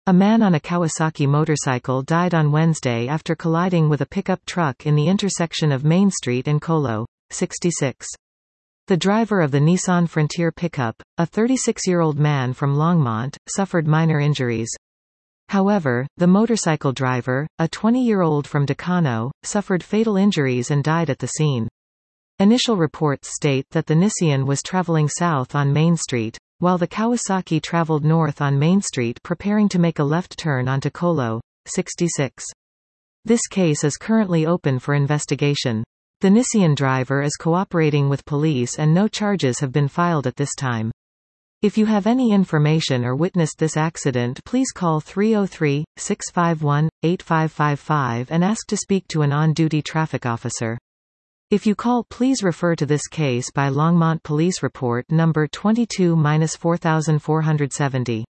A man on a Kawasaki motorcycle died on Wednesday after colliding with a pickup truck in the intersection of Main Street and Kolo, 66. The driver of the Nissan Frontier pickup, a 36-year-old man from Longmont, suffered minor injuries. However, the motorcycle driver, a 20-year-old from Decano, suffered fatal injuries and died at the scene. Initial reports state that the Nissan was traveling south on Main Street, while the Kawasaki traveled north on Main Street preparing to make a left turn onto Kolo, 66. This case is currently open for investigation. The Nissan driver is cooperating with police and no charges have been filed at this time. If you have any information or witnessed this accident, please call 303-651-8555 and ask to speak to an on-duty traffic officer. If you call, please refer to this case by Longmont Police Report number 22-4470.